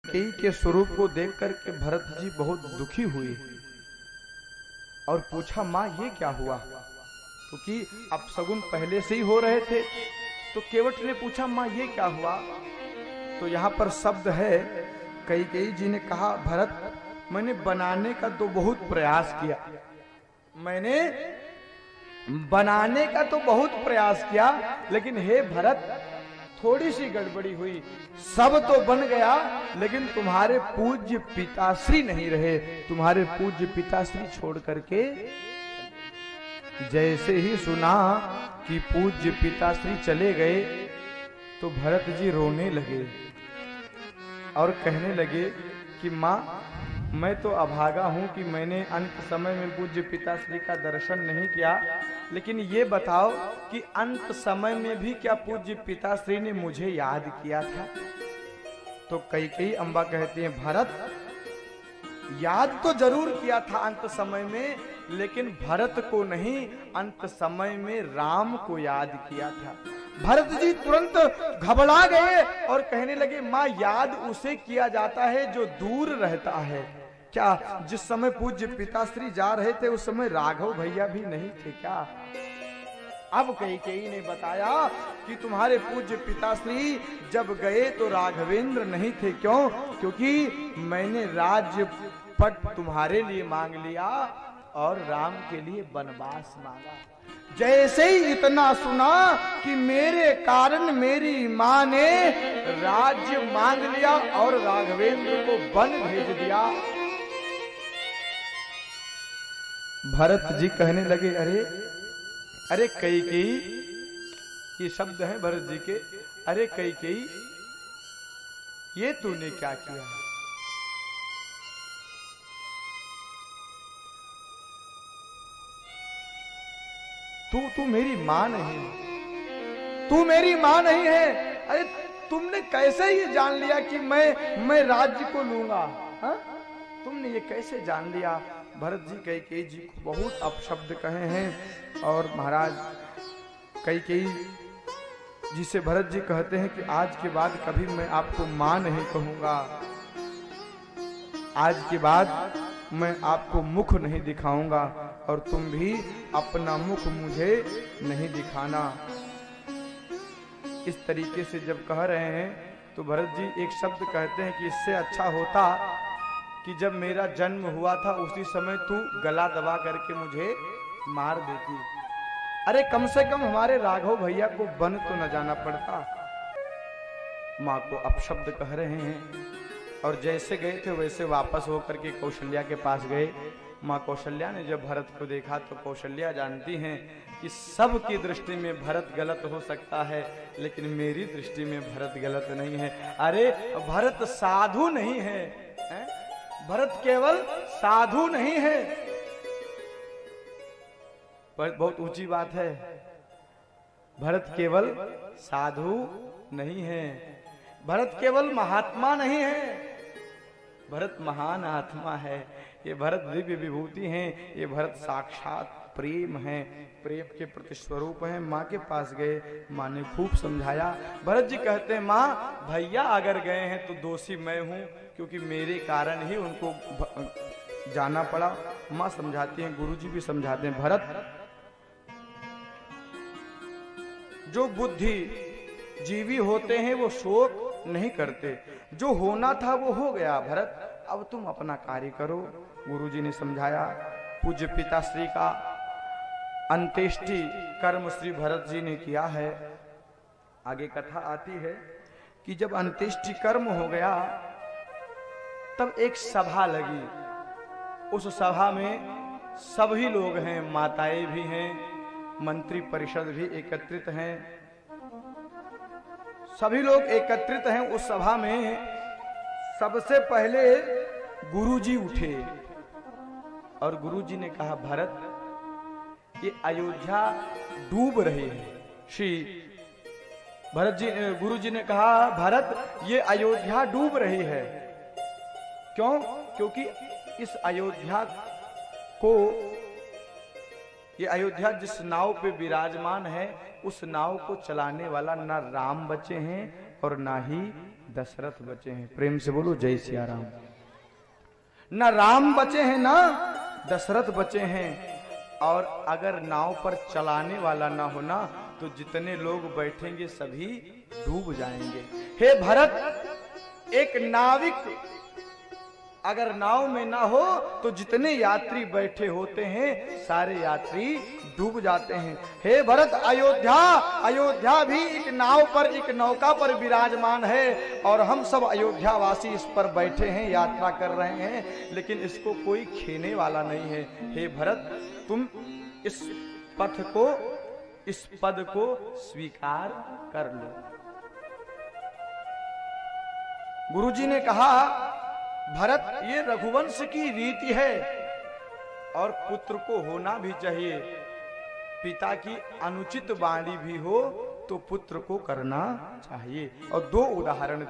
कैकेयी के स्वरूप को देख करके भरत जी बहुत दुखी हुए और पूछा, माँ ये क्या हुआ? क्योंकि अपशगुन पहले से ही हो रहे थे। तो केवट ने पूछा, माँ ये क्या हुआ? तो यहाँ पर शब्द है, कैकेयी जी ने कहा, भरत मैंने बनाने का तो बहुत प्रयास किया, मैंने बनाने का तो बहुत प्रयास किया, लेकिन हे भरत थोड़ी सी गड़बड़ी हुई। सब तो बन गया, लेकिन तुम्हारे पूज्य पिताश्री नहीं रहे। तुम्हारे पूज्य पिताश्री छोड़ करके, जैसे ही सुना कि पूज्य पिताश्री चले गए तो भरत जी रोने लगे और कहने लगे कि माँ मैं तो अभागा हूं कि मैंने अंत समय में पूज्य पिताश्री का दर्शन नहीं किया, लेकिन ये बताओ कि अंत समय में भी क्या पूज्य पिताश्री ने मुझे याद किया था? तो कैकेयी अम्बा कहती हैं, भरत याद तो जरूर किया था अंत समय में, लेकिन भरत को नहीं, अंत समय में राम को याद किया था। भरत जी तुरंत घबरा गए और कहने लगे, माँ याद उसे किया जाता है जो दूर रहता है। क्या जिस समय पूज्य पिताश्री जा रहे थे उस समय राघव भैया भी नहीं थे क्या? अब कैकेयी ने बताया कि तुम्हारे पूज्य पिताश्री जब गए तो राघवेंद्र नहीं थे। क्यों? क्योंकि मैंने राज्य पट तुम्हारे लिए मांग लिया और राम के लिए वनवास मांगा। जैसे ही इतना सुना कि मेरे कारण मेरी माँ ने राज्य मांग लिया और राघवेंद्र को वन भेज दिया, भरत जी कहने लगे, अरे अरे कैकेयी, ये शब्द है भरत जी के, अरे कैकेयी ये तूने क्या किया? तू मेरी मां नहीं, तू मेरी मां नहीं है। अरे तुमने कैसे ये जान लिया कि मैं राज्य को लूंगा? हा? तुमने ये कैसे जान लिया? भरत जी कैकेयी जी को बहुत अपशब्द कहे हैं और महाराज कैकेयी जी से भरत जी कहते हैं कि आज के बाद कभी मैं आपको मां नहीं कहूंगा, आज के बाद मैं आपको मुख नहीं दिखाऊंगा और तुम भी अपना मुख मुझे नहीं दिखाना। इस तरीके से जब कह रहे हैं तो भरत जी एक शब्द कहते हैं कि इससे अच्छा होता कि जब मेरा जन्म हुआ था उसी समय तू गला दबा करके मुझे मार देती। अरे कम से कम हमारे राघव भैया को वन तो न जाना पड़ता। माँ को अपशब्द कह रहे हैं और जैसे गए थे वैसे वापस होकर के कौशल्या के पास गए। माँ कौशल्या ने जब भरत को देखा तो कौशल्या जानती हैं कि सबकी दृष्टि में भरत गलत हो सकता है, लेकिन मेरी दृष्टि में भरत गलत नहीं है। अरे भरत साधु नहीं है, भरत केवल साधु नहीं है। बहुत ऊंची बात है, भरत केवल साधु नहीं है, भरत केवल महात्मा नहीं है, भरत महान आत्मा है। ये भरत दिव्य विभूति हैं, ये भरत साक्षात प्रेम है, प्रेम के प्रति स्वरूप है। माँ के पास गए, माँ ने खूब समझाया। भरत जी कहते हैं, माँ भैया अगर गए हैं तो दोषी मैं हूँ, क्योंकि मेरे कारण ही उनको जाना पड़ा। माँ समझाती हैं, गुरुजी भी समझाते हैं, भरत जो बुद्धि जीवी होते हैं वो शोक नहीं करते, जो होना था वो हो गया। भरत अब तुम अपना कार्य करो। गुरुजी ने समझाया। पूज्य पिताश्री का अंत्येष्टि कर्म श्री भरत जी ने किया है। आगे कथा आती है कि जब अंत्येष्टि कर्म हो गया तब एक सभा लगी। उस सभा में सभी लोग हैं, माताएं भी हैं, मंत्री परिषद भी एकत्रित हैं, सभी लोग एकत्रित हैं उस सभा में। सबसे पहले गुरुजी उठे और गुरुजी ने कहा, भरत ये अयोध्या डूब रही है। श्री भरत जी गुरुजी ने कहा, भरत ये अयोध्या डूब रही है। क्यों? क्योंकि इस अयोध्या को, ये अयोध्या जिस नाव पे विराजमान है उस नाव को चलाने वाला ना राम बचे हैं और ना ही दशरथ बचे हैं। प्रेम से बोलो जय सिया राम। न राम बचे हैं ना दशरथ बचे हैं। और अगर नाव पर चलाने वाला ना होना तो जितने लोग बैठेंगे सभी डूब जाएंगे। हे भरत, एक नाविक अगर नाव में ना हो तो जितने यात्री बैठे होते हैं सारे यात्री डूब जाते हैं। हे भरत, अयोध्या भी एक नाव पर, एक नौका पर विराजमान है और हम सब अयोध्या वासी इस पर बैठे हैं, यात्रा कर रहे हैं, लेकिन इसको कोई खेने वाला नहीं है। हे भरत, तुम इस पद को स्वीकार कर लो। गुरुजी ने कहा, भरत, ये रघुवंश की रीति है और पुत्र को होना भी चाहिए। पिता की अनुचित वाणी भी हो तो पुत्र को करना चाहिए। और दो उदाहरण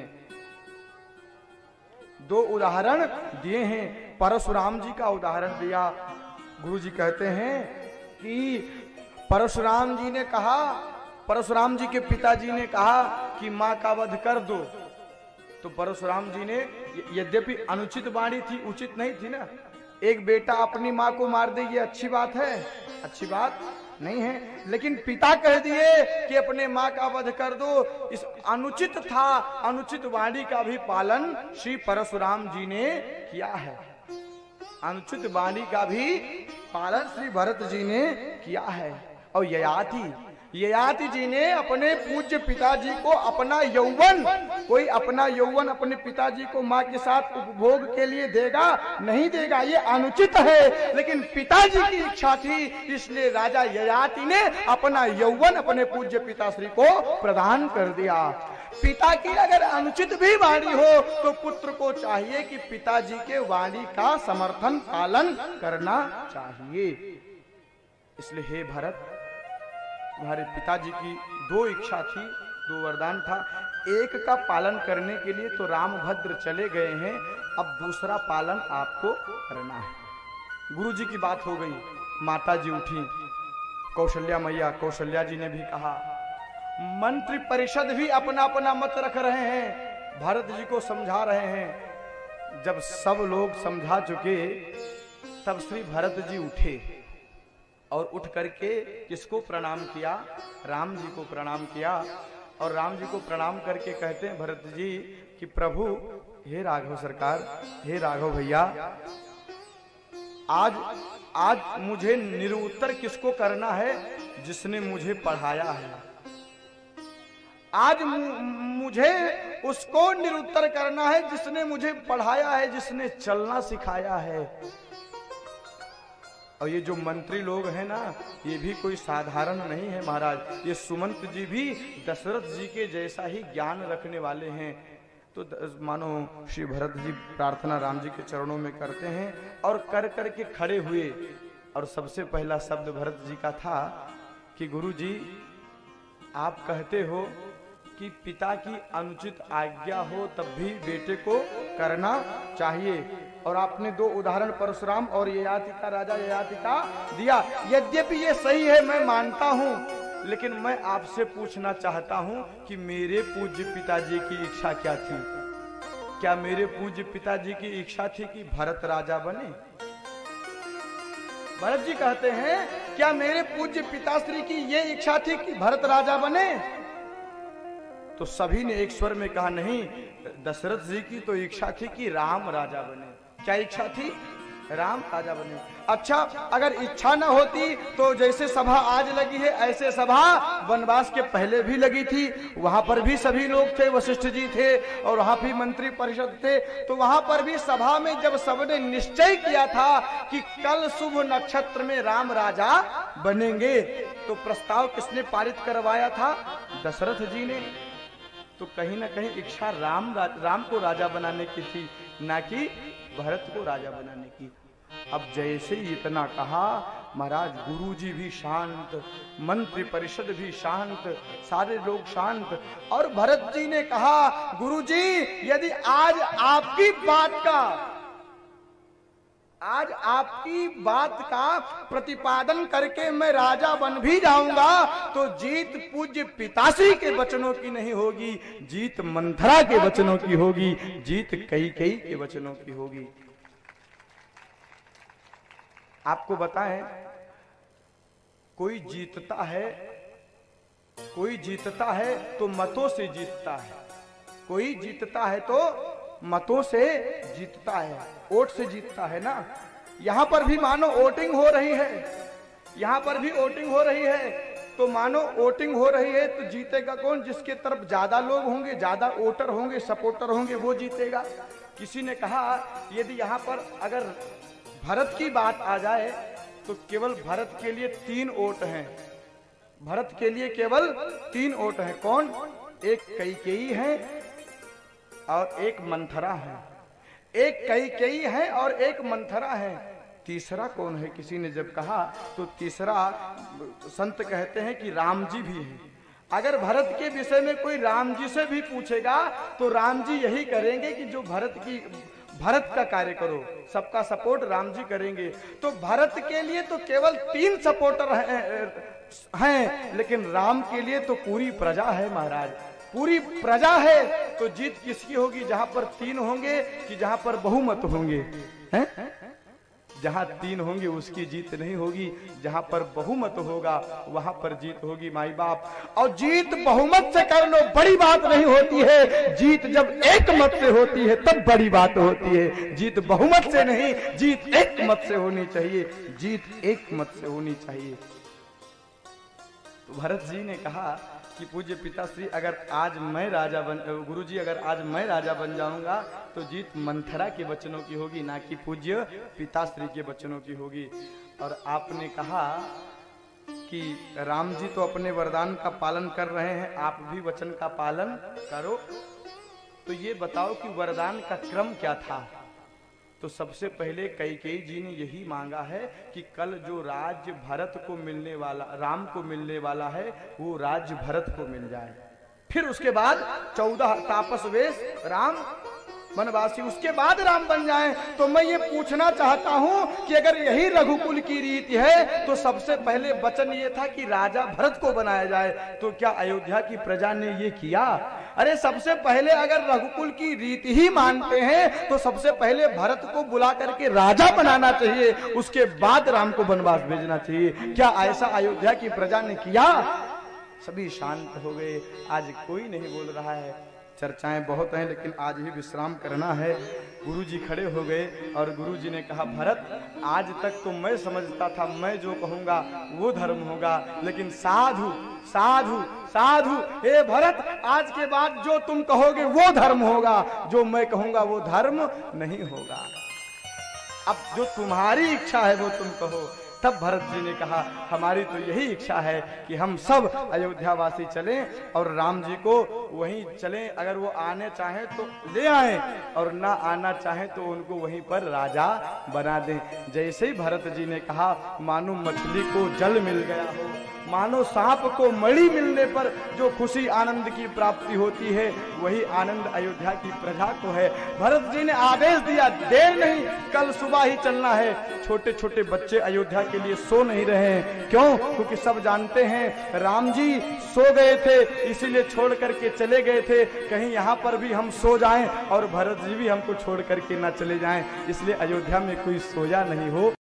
दिए हैं। परशुराम जी का उदाहरण दिया। गुरुजी कहते हैं कि परशुराम जी के पिताजी ने कहा कि मां का वध कर दो। तो परशुराम जी ने, यद्यपि अनुचित वाणी थी, उचित नहीं थी ना, एक बेटा अपनी मां को मार दे, ये अच्छी बात है? अच्छी बात नहीं है। लेकिन पिता कह दिए कि अपने मां का वध कर दो, इस अनुचित था, अनुचित वाणी का भी पालन श्री परशुराम जी ने किया है। अनुचित वाणी का भी पालन श्री भरत जी ने किया है। और ययाति जी ने अपने पूज्य पिताजी को अपना यौवन, कोई अपना यौवन अपने पिताजी को मां के साथ उपभोग के लिए देगा? नहीं देगा, ये अनुचित है। लेकिन पिताजी की इच्छा थी, इसलिए राजा ययाति ने अपना यौवन अपने पूज्य पिताश्री को प्रदान कर दिया। पिता की अगर अनुचित भी वाणी हो तो पुत्र को चाहिए कि पिताजी के वाणी का समर्थन पालन करना चाहिए। इसलिए हे भरत, तुम्हारे पिताजी की दो इच्छा थी, दो वरदान था। एक का पालन करने के लिए तो रामभद्र चले गए हैं, अब दूसरा पालन आपको करना है। गुरुजी की बात हो गई, माता जी उठी, कौशल्या मैया, कौशल्या जी ने भी कहा, मंत्री परिषद भी अपना अपना मत रख रहे हैं, भरत जी को समझा रहे हैं। जब सब लोग समझा चुके तब श्री भरत जी उठे और उठ करके किसको प्रणाम किया? राम जी को प्रणाम किया। और राम जी को प्रणाम करके कहते हैं भरत जी कि प्रभु, हे राघव सरकार, हे राघव भैया, आज मुझे निरुत्तर किसको करना है? जिसने मुझे पढ़ाया है। आज मुझे उसको निरुत्तर करना है जिसने मुझे पढ़ाया है, जिसने चलना सिखाया है। और ये जो मंत्री लोग हैं ना, ये भी कोई साधारण नहीं है महाराज। ये सुमंत जी भी दशरथ जी के जैसा ही ज्ञान रखने वाले हैं। तो मानो श्री भरत जी प्रार्थना राम जी के चरणों में करते हैं और कर करके खड़े हुए। और सबसे पहला शब्द भरत जी का था कि गुरु जी, आप कहते हो कि पिता की अनुचित आज्ञा हो तब भी बेटे को करना चाहिए। और आपने दो उदाहरण परशुराम और ययाति का, राजा ययाति का दिया। यद्यपि ये सही है, मैं मानता हूं, लेकिन मैं आपसे पूछना चाहता हूं कि मेरे पूज्य पिताजी की इच्छा क्या थी? क्या मेरे पूज्य पिताजी की इच्छा थी कि भरत राजा बने? भरत जी कहते हैं, क्या मेरे पूज्य पिताश्री की ये इच्छा थी कि भरत राजा बने? तो सभी ने एक स्वर में कहा, नहीं, दशरथ जी की तो इच्छा थी कि राम राजा बने। क्या इच्छा थी? राम राजा बने। अच्छा, अगर इच्छा न होती तो जैसे सभा आज लगी है ऐसे सभा वनवास के पहले भी लगी थी। वहां पर भी सभी लोग थे, वशिष्ठ जी थे और वहां भी मंत्री परिषद थे। तो वहां पर भी सभा में जब सबने निश्चय किया था कि कल शुभ नक्षत्र में राम राजा बनेंगे, तो प्रस्ताव किसने पारित करवाया था? दशरथ जी ने। तो कहीं ना कहीं इच्छा राम को राजा बनाने की थी, ना कि भरत को राजा बनाने की। अब जैसे ही इतना कहा, महाराज गुरुजी भी शांत, मंत्री परिषद भी शांत, सारे लोग शांत। और भरत जी ने कहा, गुरुजी, यदि आज आपकी बात का आज आपकी बात का प्रतिपादन करके मैं राजा बन भी जाऊंगा तो जीत पूज्य पिताश्री के वचनों की नहीं होगी, जीत मंथरा के वचनों की होगी, जीत कैकेयी के वचनों की होगी। आपको बताएं, कोई जीतता है तो मतों से जीतता है, कोई जीतता है तो मतों से जीतता है, वोट से जीतता है ना। यहां पर भी मानो वोटिंग हो रही है, यहां पर भी वोटिंग हो रही है, तो मानो वोटिंग हो रही है तो जीतेगा कौन? जिसके तरफ ज्यादा लोग होंगे, ज्यादा वोटर होंगे, सपोर्टर होंगे, वो जीतेगा। किसी ने कहा यदि यहां पर अगर भरत की बात आ जाए तो केवल भरत के लिए 3 वोट हैं, भरत के लिए केवल 3 वोट हैं। कौन? एक कैकेयी है और एक मंथरा है, एक कैकेयी है और एक मंथरा है। तीसरा कौन है? किसी ने जब कहा तो तीसरा संत कहते हैं कि राम जी भी है। अगर भरत के विषय में कोई राम जी से भी पूछेगा तो राम जी यही करेंगे कि जो भरत का कार्य करो, सबका सपोर्ट राम जी करेंगे। तो भरत के लिए तो केवल 3 सपोर्टर हैं, लेकिन राम के लिए तो पूरी प्रजा है महाराज, पूरी प्रजा है। तो जीत किसकी होगी? जहां पर 3 होंगे कि जहां पर बहुमत होंगे? हैं? जहां 3 होंगे उसकी जीत नहीं होगी, जहां पर बहुमत होगा वहां पर जीत होगी माई बाप। और जीत बहुमत से कर लो, बड़ी बात नहीं होती है। जीत जब एक मत से होती है तब बड़ी बात होती है। जीत बहुमत से नहीं, जीत एक मत से होनी चाहिए, जीत एक मत से होनी चाहिए। तो भरत जी ने कहा कि पूज्य पिताश्री अगर आज मैं राजा बन, गुरुजी अगर आज मैं राजा बन जाऊंगा तो जीत मंथरा के वचनों की होगी, ना कि पूज्य पिताश्री के वचनों की होगी। और आपने कहा कि राम जी तो अपने वरदान का पालन कर रहे हैं, आप भी वचन का पालन करो। तो ये बताओ कि वरदान का क्रम क्या था? तो सबसे पहले कैकेयी जी ने यही मांगा है कि कल जो राज्य भरत को मिलने वाला, राम को मिलने वाला है, वो राज्य भरत को मिल जाए। फिर उसके बाद 14 तापस वेश राम वनवासी, उसके बाद राम बन जाएं। तो मैं ये पूछना चाहता हूं कि अगर यही रघुकुल की रीति है तो सबसे पहले वचन ये था कि राजा भरत को बनाया जाए, तो क्या अयोध्या की प्रजा ने ये किया? अरे सबसे पहले अगर रघुकुल की रीति ही मानते हैं तो सबसे पहले भरत को बुला करके राजा बनाना चाहिए, उसके बाद राम को वनवास भेजना चाहिए। क्या ऐसा अयोध्या की प्रजा ने किया? सभी शांत हो गए, आज कोई नहीं बोल रहा है। चर्चाएं बहुत हैं लेकिन आज ही विश्राम करना है। गुरुजी खड़े हो गए और गुरुजी ने कहा, भरत आज तक तो मैं समझता था मैं जो कहूंगा वो धर्म होगा, लेकिन साधु साधु साधु हे भरत, आज के बाद जो तुम कहोगे वो धर्म होगा, जो मैं कहूंगा वो धर्म नहीं होगा। अब जो तुम्हारी इच्छा है वो तुम कहो। तब भरत जी ने कहा, हमारी तो यही इच्छा है कि हम सब अयोध्यावासी चलें और राम जी को वहीं चलें। अगर वो आने चाहें तो ले आएं और ना आना चाहें तो उनको वहीं पर राजा बना दें। जैसे ही भरत जी ने कहा, मानो मछली को जल मिल गया हो, मानो सांप को मणि मिलने पर जो खुशी आनंद की प्राप्ति होती है, वही आनंद अयोध्या की प्रजा को है। भरत जी ने आदेश दिया, देर नहीं, कल सुबह ही चलना है। छोटे छोटे बच्चे अयोध्या के लिए सो नहीं रहे हैं। क्यों? क्योंकि सब जानते हैं राम जी सो गए थे, इसीलिए छोड़ करके चले गए थे, कहीं यहाँ पर भी हम सो जाएं और भरत जी भी हमको छोड़ करके ना चले जाएं, इसलिए अयोध्या में कोई सोया नहीं हो।